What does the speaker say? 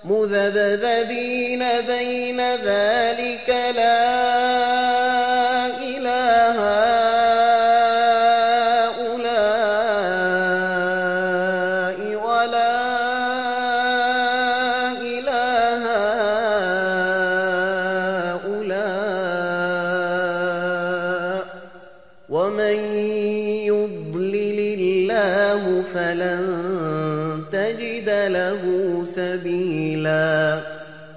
مذبذبين بين ذلك لا إله هؤلاء ولا إله هؤلاء ومن يضلل الله فلن تجد له سبيلا